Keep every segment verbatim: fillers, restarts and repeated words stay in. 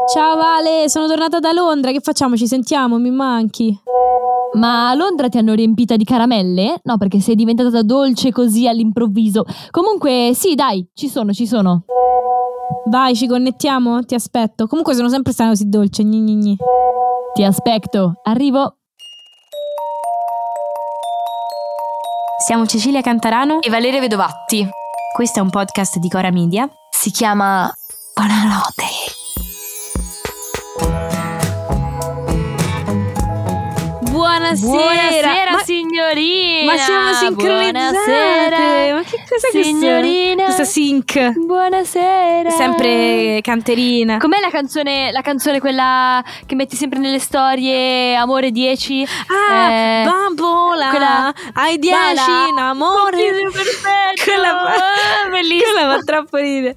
Ciao Vale, sono tornata da Londra, che facciamo? Ci sentiamo? Mi manchi. Ma a Londra ti hanno riempita di caramelle? No, perché sei diventata dolce così all'improvviso. Comunque, sì, dai, ci sono, ci sono. Vai, ci connettiamo? Ti aspetto. Comunque sono sempre stata così dolce. Gni gni gni. Ti aspetto, arrivo. Siamo Cecilia Cantarano e Valeria Vedovatti. Questo è un podcast di Cora Media. Si chiama Buonanotte. Buonasera, Buonasera ma, signorina. Ma siamo sincronizzate. Buonasera. Ma che cos'è signorina? Questa sync? Buonasera. Sempre canterina. Com'è la canzone, la canzone quella che metti sempre nelle storie, Amore dieci? Ah, eh, bambola. Quella ai dieci in amore. Perfetto. Quella fa, bellissima. Quella fa troppo ridere.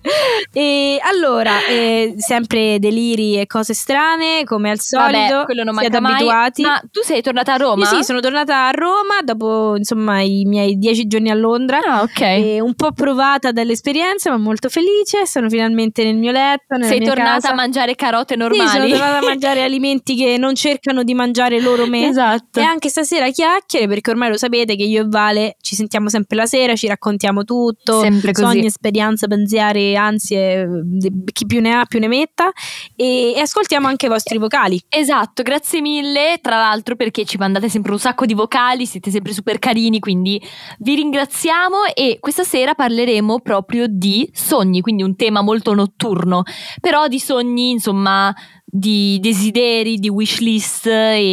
E allora, eh, sempre deliri e cose strane, come al solito. Vabbè, quello non manca mai. Abituati. Ma tu sei tornata a Roma? Sì, sì, sono tornata a Roma dopo insomma i miei dieci giorni a Londra. Ah, ok. E un po' provata dall'esperienza, ma molto felice. Sono finalmente nel mio letto. Nella sei mia tornata casa. a mangiare carote normali? Sì, sono tornata a mangiare alimenti che non cercano di mangiare loro me. Esatto. E anche stasera chiacchiere, perché ormai lo sapete che io e Vale ci sentiamo sempre la sera, ci raccontiamo tutto, sempre così. sogni, esperienze, pensieri, ansie, chi più ne ha più ne metta, e, e ascoltiamo anche i vostri vocali. Esatto, grazie mille tra l'altro, perché ci mandate sempre un sacco di vocali, siete sempre super carini, quindi vi ringraziamo. E questa sera parleremo proprio di sogni, quindi un tema molto notturno, però di sogni, insomma, di desideri, di wishlist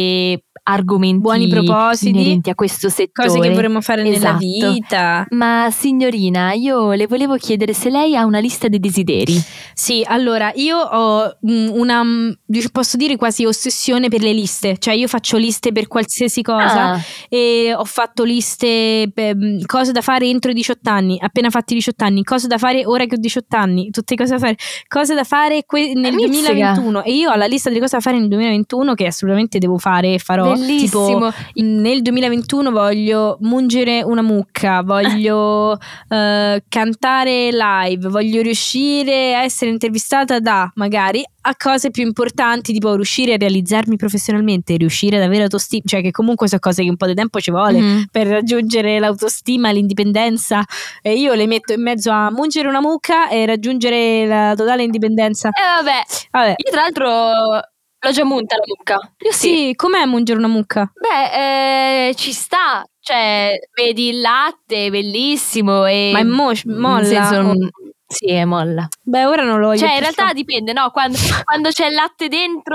e argomenti, buoni propositi, inerenti a questo settore, cose che vorremmo fare esatto. nella vita. Ma signorina, io le volevo chiedere se lei ha una lista dei desideri. Sì, allora io ho una, posso dire, quasi ossessione per le liste, cioè io faccio liste per qualsiasi cosa. Ah. E ho fatto liste per cose da fare entro i diciotto anni, appena fatti i diciotto anni, cose da fare ora che ho diciotto anni, tutte cose da fare, cose da fare que- nel Mizzica. duemilaventuno, e io ho la lista delle cose da fare nel duemilaventuno che assolutamente devo fare e farò. Bellissimo. Tipo nel duemilaventuno voglio mungere una mucca, voglio uh, cantare live, voglio riuscire a essere intervistata da magari a cose più importanti, tipo riuscire a realizzarmi professionalmente, riuscire ad avere autostima, cioè che comunque sono cose che un po' di tempo ci vuole mm-hmm. per raggiungere l'autostima, l'indipendenza, e io le metto in mezzo a mungere una mucca e raggiungere la totale indipendenza. E eh vabbè. vabbè, io tra l'altro l'ho già munta la mucca. Io sì. Sì, com'è mungere una mucca? Beh, eh, ci sta, cioè vedi il latte, bellissimo, e ma è mo- molla? senso, o... Sì, è molla. Beh, ora non lo voglio. Cioè, in realtà fa... dipende, no? Quando, quando c'è il latte dentro,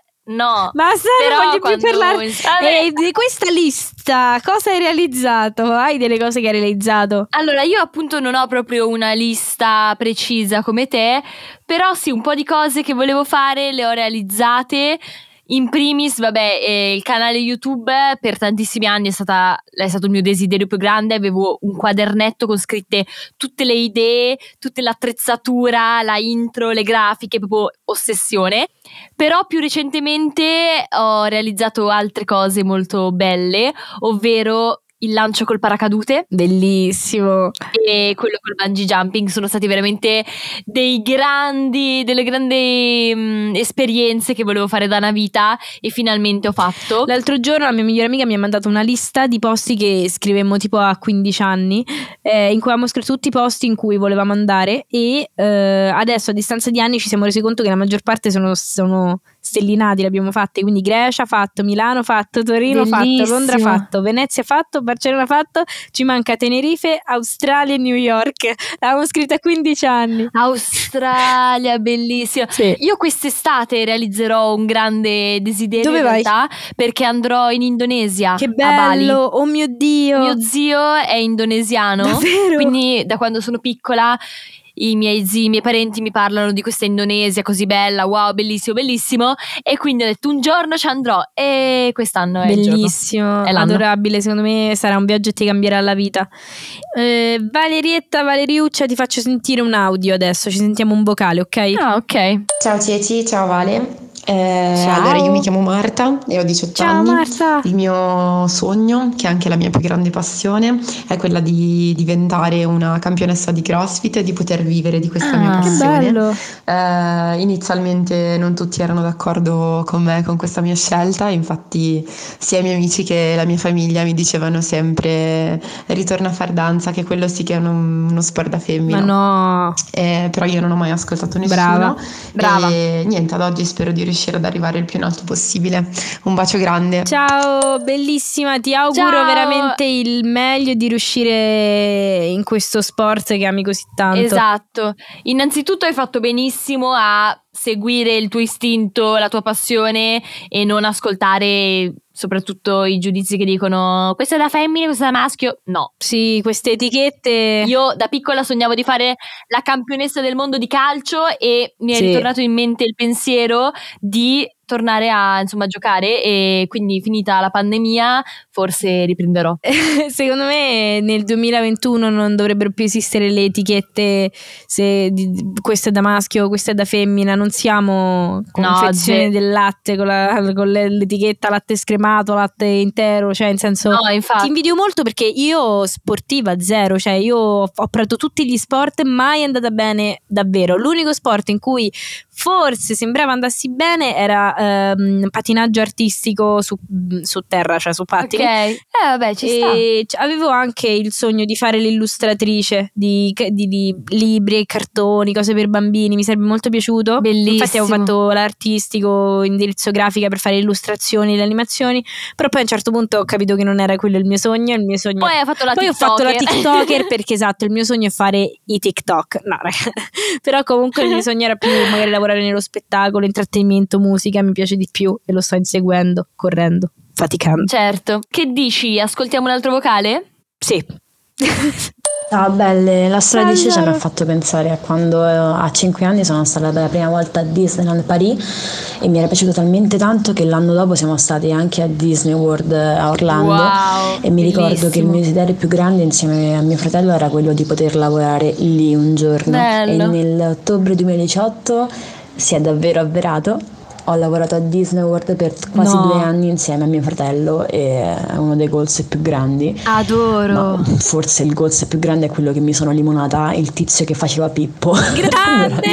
no. Basta, però non voglio quando... più parlare. E di questa lista, cosa hai realizzato? Hai delle cose che hai realizzato? Allora, io appunto non ho proprio una lista precisa come te, però sì, un po' di cose che volevo fare le ho realizzate. In primis, vabbè, eh, il canale YouTube per tantissimi anni è, stata, è stato il mio desiderio più grande. Avevo un quadernetto con scritte tutte le idee, tutta l'attrezzatura, la intro, le grafiche, proprio ossessione. Però più recentemente ho realizzato altre cose molto belle, ovvero il lancio col paracadute, bellissimo, e quello col bungee jumping. Sono stati veramente dei grandi delle grandi mh, esperienze che volevo fare da una vita e finalmente ho fatto. L'altro giorno la mia migliore amica mi ha mandato una lista di posti che scrivemmo tipo a quindici anni, eh, in cui avevamo scritto tutti i posti in cui volevamo andare, e eh, adesso a distanza di anni ci siamo resi conto che la maggior parte sono, sono stellinati, l'abbiamo fatte, quindi Grecia fatto, Milano fatto, Torino bellissimo. fatto, Londra fatto, Venezia fatto, Barcellona fatto, ci manca Tenerife, Australia e New York. L'avevamo scritta a quindici anni. Australia, bellissima. Sì. Io quest'estate realizzerò un grande desiderio. Dove in vai? realtà, perché andrò in Indonesia. Che bello, a Bali. Oh mio Dio. Mio zio è indonesiano. Davvero? Quindi da quando sono piccola i miei zii, i miei parenti mi parlano di questa Indonesia così bella, wow, bellissimo, bellissimo, e quindi ho detto un giorno ci andrò, e quest'anno è bellissimo, è adorabile, secondo me sarà un viaggio che ti cambierà la vita. eh, Valerietta, Valeriuccia, ti faccio sentire un audio adesso, ci sentiamo un vocale, ok? Ah, ok. Ciao Ceci, ciao Vale. Eh, Ciao. allora, io mi chiamo Marta e ho diciotto Ciao anni. Marta. Il mio sogno, che è anche la mia più grande passione, è quella di diventare una campionessa di CrossFit e di poter vivere di questa mia Ah. Che passione. bello. Eh, inizialmente non tutti erano d'accordo con me, con questa mia scelta, infatti sia i miei amici che la mia famiglia mi dicevano sempre ritorna a far danza, che quello sì che è uno, uno sport da Ma femmina. no. Eh, però io non ho mai ascoltato Brava. nessuno Brava. e niente, ad oggi spero di riuscire ad arrivare il più in alto possibile. Un bacio grande. Ciao, bellissima, ti auguro Ciao. veramente il meglio di riuscire in questo sport che ami così tanto. Esatto. Innanzitutto hai fatto benissimo a seguire il tuo istinto, la tua passione e non ascoltare soprattutto i giudizi che dicono questo è da femmine, questo è da maschio. No. Sì, queste etichette. Io da piccola sognavo di fare la campionessa del mondo di calcio e mi è Sì. ritornato in mente il pensiero di tornare a insomma giocare, e quindi finita la pandemia forse riprenderò. Secondo me nel duemilaventuno non dovrebbero più esistere le etichette se di, questo è da maschio, questo è da femmina. Non siamo confezione ze- del latte con, la, con le- l'etichetta latte scremato, latte intero, cioè in senso No, ti infatti. invidio molto perché io sportiva zero, cioè io ho ho provato tutti gli sport, mai è andata bene davvero. L'unico sport in cui forse sembrava andassi bene era ehm, patinaggio artistico su, su terra, cioè su Ok. pattini. Eh vabbè, ci sta. E c- avevo anche il sogno di fare l'illustratrice di, di- di libri e cartoni, cose per bambini, mi sarebbe molto piaciuto. Bellissimo. Infatti avevo fatto l'artistico, indirizzo grafica per fare illustrazioni e le animazioni, però poi a un certo punto ho capito che non era quello il mio sogno, il mio sogno... Poi hai fatto la Poi ho fatto la TikToker. TikToker perché esatto, il mio sogno è fare i TikTok. No, raga. Però comunque il mio sogno era più magari lavorare nello spettacolo, intrattenimento, musica, mi piace di più e lo sto inseguendo, correndo, faticando. Certo. Che dici? Ascoltiamo un altro vocale? Sì. Ciao belle, la storia di Ciao, Cece mi Sara. ha fatto pensare a quando eh, a cinque anni sono stata per la prima volta a Disneyland Paris e mi era piaciuto talmente tanto che l'anno dopo siamo stati anche a Disney World a Orlando. Wow, E mi ricordo che il bellissimo. mio desiderio più grande insieme a mio fratello era quello di poter lavorare lì un giorno. Bello. E nell'ottobre duemiladiciotto si è davvero avverato. Ho lavorato a Disney World per quasi No. due anni insieme a mio fratello e è uno dei goals più grandi. Adoro. Ma forse il goals più grande è quello che mi sono limonata il tizio che faceva Pippo. Grande!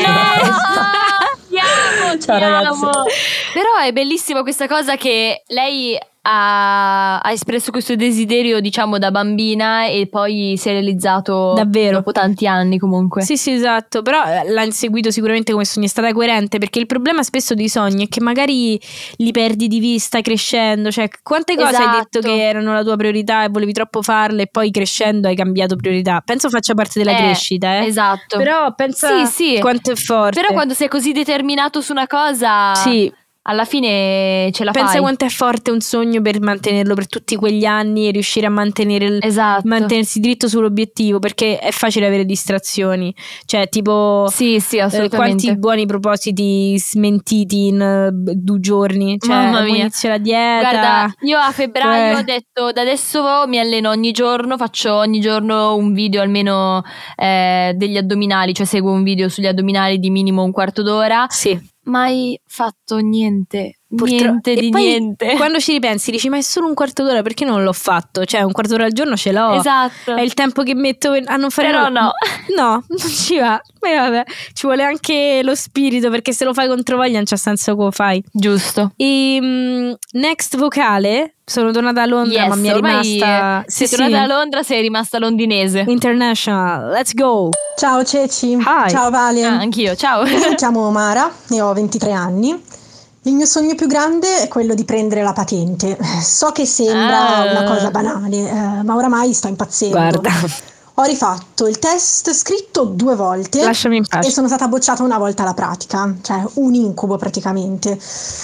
Ti amo, ti Ciao, ragazzi. amo. Però è bellissima questa cosa che lei ha, ha espresso questo desiderio, diciamo, da bambina e poi si è realizzato Davvero. dopo tanti anni comunque. Sì, sì, esatto, però eh, l'ha inseguito sicuramente come sogno, è stata coerente, perché il problema spesso dei sogni è che magari li perdi di vista crescendo, cioè quante cose hai detto Esatto. che erano la tua priorità e volevi troppo farle e poi crescendo hai cambiato priorità. Penso faccia parte della Eh, crescita, eh. Esatto. Però pensa Sì, sì. quanto è forte. Però quando sei così determinato su una cosa, Sì, alla fine ce la pensa fai. quanto è forte un sogno per mantenerlo per tutti quegli anni e riuscire a mantenere il, Esatto. mantenersi dritto sull'obiettivo, perché è facile avere distrazioni, cioè tipo Sì, sì, eh, assolutamente. quanti buoni propositi smentiti in eh, due giorni, cioè Mamma mo mia. inizio la dieta. Guarda, io a febbraio Cioè- ho detto da adesso mi alleno ogni giorno, faccio ogni giorno un video almeno eh, degli addominali, cioè seguo un video sugli addominali di minimo un quarto d'ora. Sì, Mai fatto niente, purtroppo. niente E di poi niente. quando ci ripensi dici ma è solo un quarto d'ora, perché non l'ho fatto? Cioè un quarto d'ora al giorno ce l'ho. Esatto. È il tempo che metto a non fare Però nulla. no. No, non ci va. Beh, vabbè, ci vuole anche lo spirito, perché se lo fai controvoglia non c'ha senso come fai. Giusto. E mm, next vocale, sono tornata a Londra, Yes, ma mi è ormai rimasta sei sì, tornata sì, a Londra, sei rimasta londinese. international. Let's go. Ciao Ceci, Hi. ciao Vale. Ah, anch'io, ciao. Io mi chiamo Mara e ho ventitré anni. Il mio sogno più grande è quello di prendere la patente. So che sembra Ah. una cosa banale, eh, ma oramai sto impazzendo. Guarda, Ho rifatto il test scritto due volte lasciami in e pace. sono stata bocciata una volta alla pratica, cioè un incubo praticamente.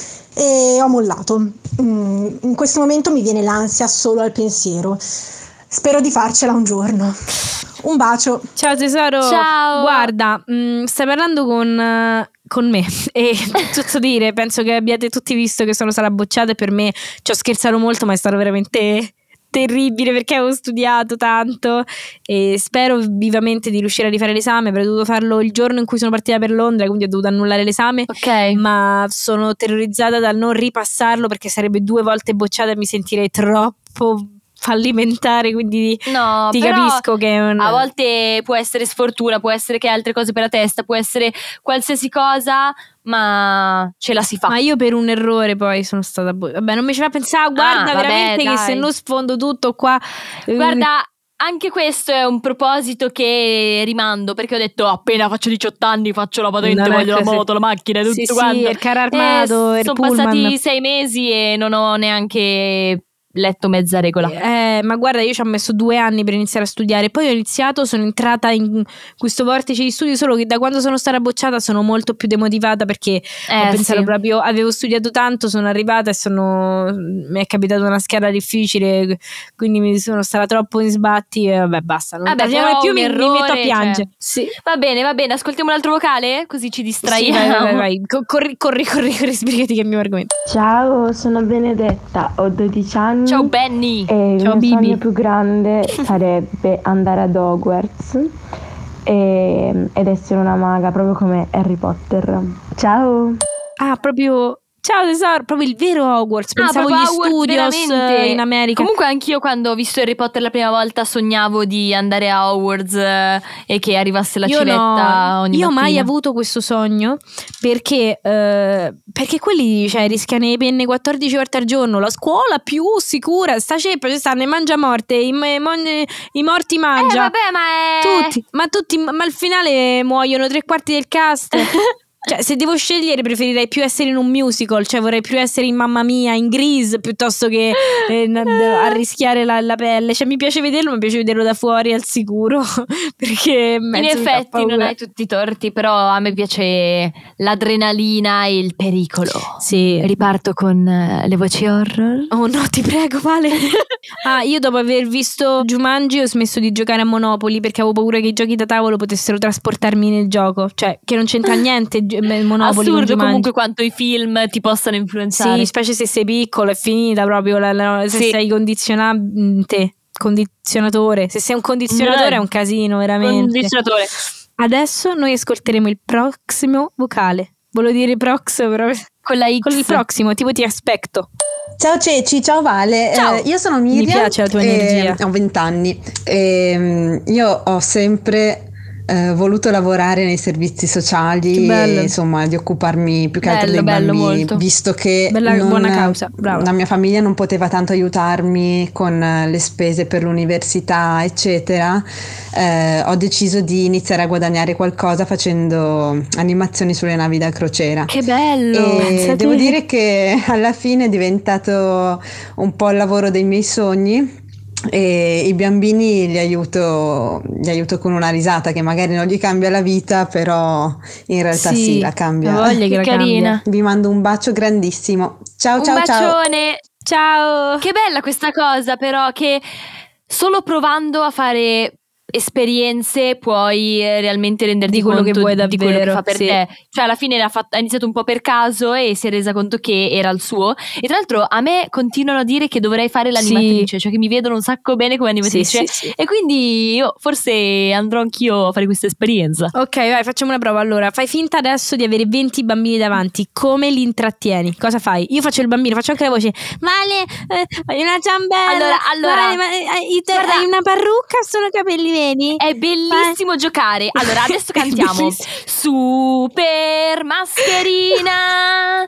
E ho mollato. Mm, in questo momento mi viene l'ansia solo al pensiero. Spero di farcela un giorno. Un bacio. Ciao tesoro. Ciao. Guarda, mm, stai parlando con, eh, con me e tutto dire, penso che abbiate tutti visto che sono stata bocciata e per me ci ho scherzato molto, ma è stato veramente terribile perché avevo studiato tanto e spero vivamente di riuscire a rifare l'esame. Avrei dovuto farlo il giorno in cui sono partita per Londra, quindi ho dovuto annullare l'esame. Ok. Ma sono terrorizzata dal non ripassarlo perché sarebbe due volte bocciata e mi sentirei troppo fallimentare, quindi No, ti però capisco che è un... a volte può essere sfortuna, può essere che hai altre cose per la testa, può essere qualsiasi cosa, ma ce la si fa. Ma io per un errore poi sono stata bo- vabbè, non mi ci fa pensare, guarda, Ah, vabbè, veramente che dai. se non sfondo tutto qua eh, Guarda, anche questo è un proposito che rimando, perché ho detto appena faccio diciotto anni faccio la patente, Non è voglio la così. moto, la macchina e tutto Sì, sì, quanto. il carro armato, Eh, il sono pullman. passati sei mesi e non ho neanche letto mezza regola. Eh, ma guarda, io ci ho messo due anni per iniziare a studiare. Poi ho iniziato, sono entrata in questo vortice di studio. Solo che da quando sono stata bocciata sono molto più demotivata perché Eh, ho pensato sì. proprio, avevo studiato tanto, sono arrivata e sono mi è capitata una scheda difficile, quindi mi sono stata troppo in sbatti e vabbè, basta, non Vabbè, parliamo però più, un mi, mi errore, metto a piangere. cioè. Sì. Va bene, va bene, ascoltiamo un altro vocale così ci Sì, distraiamo. vai, vai, vai, vai. Co- Corri, corri, corri, corri, sbrigati che è il mio argomento. Ciao, sono Benedetta, ho dodici anni. Ciao Benny. E il Ciao, mio Bibi. sogno più grande sarebbe andare ad Hogwarts e- ed essere una maga, proprio come Harry Potter. Ciao! Ah, proprio... Ciao tesoro, proprio il vero Hogwarts. Ah, Pensavo proprio gli Hogwarts studios veramente. eh, in America. Comunque anch'io quando ho visto Harry Potter la prima volta sognavo di andare a Hogwarts eh, e che arrivasse la io civetta no, ogni io ho mai mattina. avuto questo sogno perché, eh, perché quelli cioè, rischiano le penne quattordici volte al giorno. La scuola più sicura, sta ceppa, ci stanno i mangiamorte, i, me- mon- i morti Eh mangia. vabbè, ma è... Tutti, ma tutti, ma al finale muoiono tre quarti del cast. Cioè, se devo scegliere, preferirei più essere in un musical, cioè vorrei più essere in Mamma Mia, in Grease, piuttosto che eh, n- a rischiare la, la pelle. Cioè, mi piace vederlo, mi piace vederlo da fuori al sicuro, perché in In effetti non hai tutti i torti, però a me piace l'adrenalina e il pericolo. Sì. Riparto con eh, le voci horror. Oh no, ti prego, Vale. Ah, io dopo aver visto Jumanji ho smesso di giocare a Monopoli perché avevo paura che i giochi da tavolo potessero trasportarmi nel gioco. Cioè, che non c'entra niente gi- Monopoli con Assurdo Jumanji. comunque quanto i film ti possano influenzare. Sì, specie se sei piccolo è finita proprio la- la- se Sì. sei condizionante, condizionatore. Se sei un condizionatore è un casino, veramente. Condizionatore. Adesso noi ascolteremo il prossimo vocale. Volevo dire prox, però Con la X. con il prossimo, tipo ti aspetto. Ciao Ceci, ciao Vale. Ciao. Eh, io sono Miriam. Mi piace la tua e energia. Ho vent'anni. E, io ho sempre eh, voluto lavorare nei servizi sociali Che bello. e insomma di occuparmi più che altro Bello, dei bello, bambini, molto. visto che Bella- non- buona causa, brava. la mia famiglia non poteva tanto aiutarmi con eh, le spese per l'università, eccetera. Eh, ho deciso di iniziare a guadagnare qualcosa facendo animazioni sulle navi da crociera. Che bello. E Pensate- devo dire che alla fine è diventato un po' il lavoro dei miei sogni e i bambini li aiuto, li aiuto con una risata che magari non gli cambia la vita, però in realtà sì, la cambia. ho voglia che Che la carina. cambia. Vi mando un bacio grandissimo. Ciao Un ciao ciao. bacione. Ciao. Che bella questa cosa, però, che solo provando a fare esperienze puoi eh, realmente renderti Di quello conto che vuoi di quello che davvero, fa per sì. te. Cioè alla fine l'ha fatto- ha iniziato un po' per caso e si è resa conto che era il suo. E tra l'altro a me continuano a dire che dovrei fare l'animatrice, cioè che mi vedono un sacco bene come animatrice. Sì, sì, sì. E quindi io forse andrò anch'io a fare questa esperienza. Ok, vai, facciamo una prova. Allora, fai finta adesso di avere venti bambini davanti. Come li intrattieni? Cosa fai? Io faccio il bambino, faccio anche la voce. Vale, eh, hai una ciambella. Allora, allora, Vale, ma, eh, hai, te- guarda- hai una parrucca o sono capelli veri? È bellissimo giocare. Allora, adesso È cantiamo bellissimo. Super mascherina.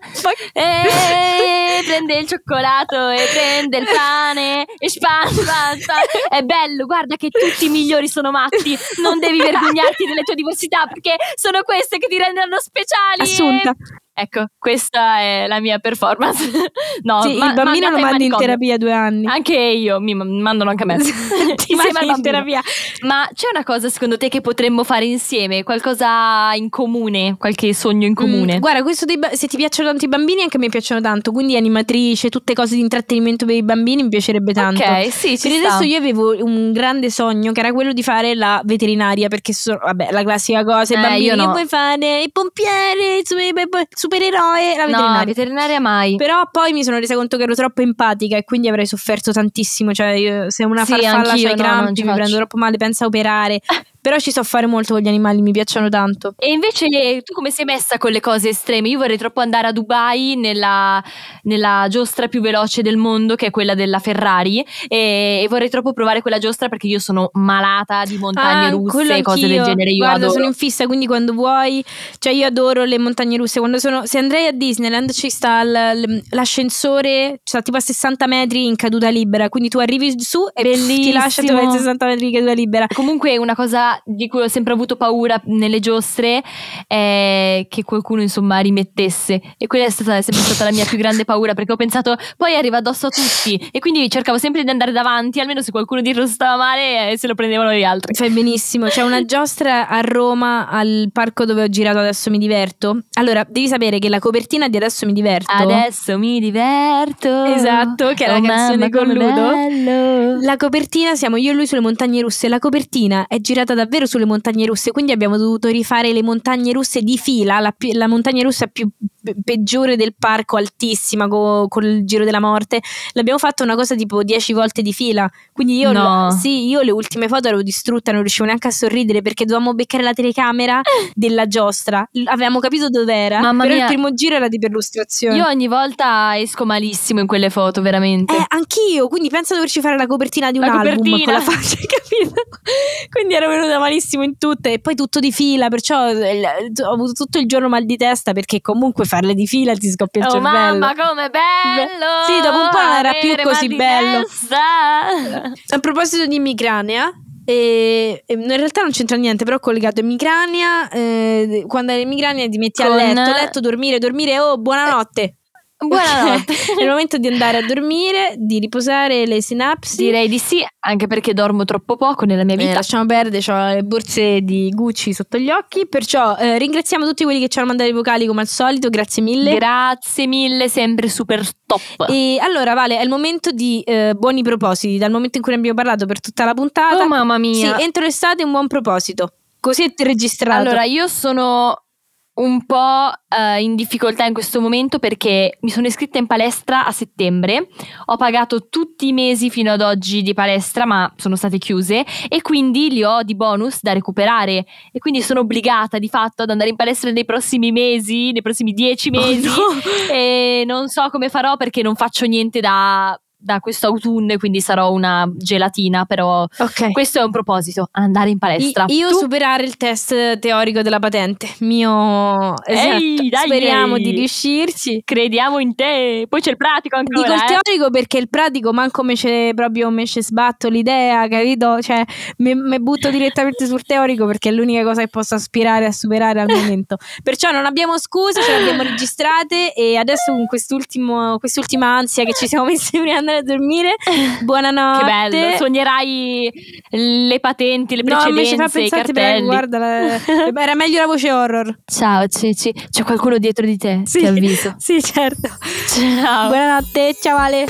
E prende il cioccolato e prende il pane e span, span, span. È bello, guarda che tutti i migliori sono matti. Non devi vergognarti delle tue diversità perché sono queste che ti rendono speciali. Assunta. Ecco, questa è la mia performance. No, Sì, ma- il bambino lo mandata mandi in manicomio. terapia due anni. Anche io, mi ma- mandano anche a me. Ti Insieme mandi al in bambino. terapia. Ma c'è una cosa secondo te che potremmo fare insieme? Qualcosa in comune? Qualche sogno in comune? Mm, guarda, questo dei ba- se ti piacciono tanto i bambini, anche a me piacciono tanto. Quindi animatrice, tutte cose di intrattenimento per i bambini mi piacerebbe tanto. Ok, sì, ci Per sta. adesso io avevo un grande sogno che era quello di fare la veterinaria, perché sono, vabbè, la classica cosa, i Eh, bambini io no. che vuoi fare, il pompiere, su- supereroe, la veterinaria. No, veterinaria mai. Però poi mi sono resa conto che ero troppo empatica e quindi avrei sofferto tantissimo. Cioè, io, se una Sì, farfalla anch'io, c'ha i no, non crampi, ci mi faccio. prendo troppo male, pensa a operare. Però ci so fare molto con gli animali, mi piacciono tanto. E invece tu come sei messa con le cose estreme? Io vorrei troppo andare a Dubai nella, nella giostra più veloce del mondo, che è quella della Ferrari, e, e vorrei troppo provare quella giostra perché io sono malata di montagne Ah, quello russe e cose del anch'io. genere. Io Guarda, adoro. sono in fissa, quindi quando vuoi, cioè io adoro le montagne russe. Quando sono, se andrei a Disneyland ci sta l- l- l'ascensore, sta tipo a sessanta metri in caduta libera, quindi tu arrivi su e pff, ti lascia tu a sessanta metri in caduta libera. Comunque una cosa di cui ho sempre avuto paura nelle giostre è che qualcuno insomma rimettesse, e quella è stata è sempre stata la mia più grande paura, perché ho pensato poi arriva addosso a tutti e quindi cercavo sempre di andare davanti, almeno se qualcuno dietro stava male eh, se lo prendevano gli altri. Fai benissimo, c'è una giostra a Roma al parco dove ho girato Adesso mi diverto. Allora devi sapere che la copertina di Adesso mi diverto, Adesso mi diverto, esatto, che è la oh, canzone mamma, con come Ludo, bello. la copertina siamo io e lui sulle montagne russe. La copertina è girata davvero sulle montagne russe, quindi abbiamo dovuto rifare le montagne russe di fila, la, pi- la montagna russa più pe- peggiore del parco, altissima, co- col giro della morte. L'abbiamo fatta una cosa tipo dieci volte di fila, quindi io, No. l- sì, io le ultime foto ero distrutta, non riuscivo neanche a sorridere perché dovevamo beccare la telecamera della giostra. L- avevamo capito dov'era, Mamma però mia. il primo giro era di perlustrazione. Io ogni volta esco malissimo in quelle foto, veramente. Eh, anch'io, quindi penso di doverci fare la copertina di un La album copertina. con la faccia, capito? Quindi ero venuta malissimo in tutte e poi tutto di fila, perciò eh, ho avuto tutto il giorno mal di testa perché comunque farle di fila ti scoppia il Oh cervello. mamma, com'è bello! Sì, dopo un po' non era più avere così mal di bello. testa. A proposito di emicrania, e, e in realtà non c'entra niente, però ho collegato emicrania, eh, quando hai emicrania ti metti a Con- letto, letto, dormire, dormire, oh buonanotte. Buonanotte. È il momento di andare a dormire, di riposare le sinapsi. Direi di sì, anche perché dormo troppo poco nella mia Eh, vita. lasciamo perdere, ho le borse di Gucci sotto gli occhi. Perciò eh, ringraziamo tutti quelli che ci hanno mandato i vocali come al solito, grazie mille. Grazie mille, sempre super top. E allora Vale, è il momento di eh, buoni propositi. Dal momento in cui ne abbiamo parlato per tutta la puntata, Oh mamma mia. sì, entro l'estate un buon proposito. Così è registrato. Allora, io sono un po' eh, in difficoltà in questo momento perché mi sono iscritta in palestra a settembre, ho pagato tutti i mesi fino ad oggi di palestra ma sono state chiuse e quindi li ho di bonus da recuperare e quindi sono obbligata di fatto ad andare in palestra nei prossimi mesi, nei prossimi dieci mesi. Oh, no. E non so come farò perché non faccio niente da... da questo autunno e quindi sarò una gelatina, però Ok. questo è un proposito, andare in palestra. I- io Tu? superare il test teorico della patente. Mio esatto. Ehi, dai, Speriamo ehi. di riuscirci. Crediamo in te. Poi c'è il pratico ancora. Dico il eh. teorico perché il pratico manco me ce proprio me ce sbatto l'idea, capito? Cioè mi butto direttamente sul teorico perché è l'unica cosa che posso aspirare a superare al momento. Perciò non abbiamo scuse, ce le abbiamo registrate e adesso con quest'ultimo quest'ultima ansia che ci siamo messi prima di andare a dormire. Buonanotte. Che bello, sognerai le patenti, le No, invece fa precedenze, i pensare, cartelli. prego, guarda, la- era meglio la voce horror. Ciao Ceci, c'è qualcuno dietro di te, ti avviso. Sì, certo. Ciao. Buonanotte, ciao Ale.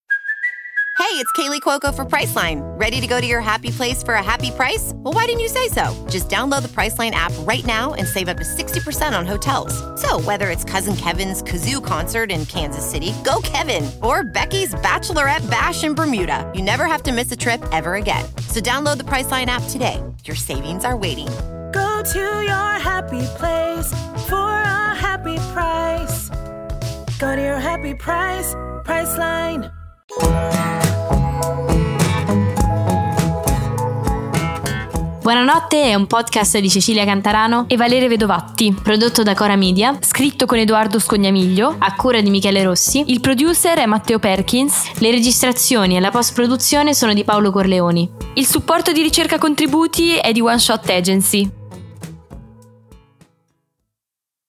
Hey, it's Kaylee Cuoco for Priceline. Ready to go to your happy place for a happy price? Well, why didn't you say so? Just download the Priceline app right now and save up to sixty percent on hotels. So, whether it's Cousin Kevin's Kazoo concert in Kansas City, go Kevin, or Becky's Bachelorette Bash in Bermuda, you never have to miss a trip ever again. So, download the Priceline app today. Your savings are waiting. Go to your happy place for a happy price. Go to your happy price, Priceline. Buonanotte è un podcast di Cecilia Cantarano E Valeria Vedovatti, prodotto da Cora Media scritto con Edoardo Scognamiglio. a cura di Michele Rossi. Il producer è Matteo Perkins. Le registrazioni e la post-produzione sono di Paolo Corleoni. Il supporto di ricerca contributi è di One Shot Agency.